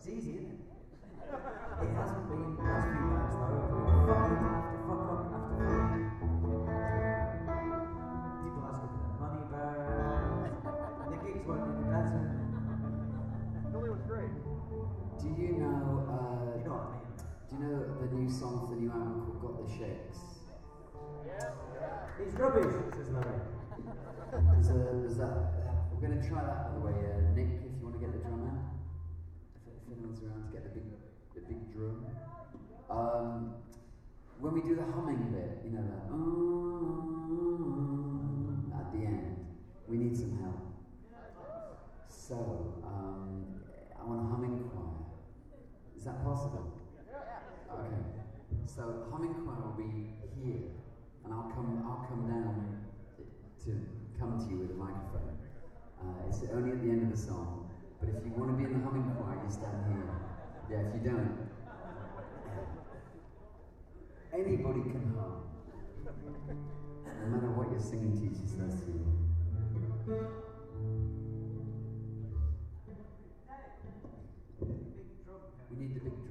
It's easy, isn't it? It hasn't been last few nights though. Fuck up after fuck up after fuck. People asking for their money back. The gigs weren't any better. Billy was great. Do you know? You know what I mean? Do you know the new song for the new album called "Got the Shakes"? It's rubbish, says Larry. There's that. We're going to try that, by the way. Nick, if you want to get the drum out, if anyone's around to get the big drum. When we do the humming bit, you know that at the end, we need some help. So I want a humming choir. Is that possible? Okay. So humming choir will be here, and I'll come down to come to you with a microphone. It's only at the end of the song, but if you want to be in the humming choir, you stand here. Yeah, if you don't, anybody can hum, no matter what your singing teacher says to you. We need the big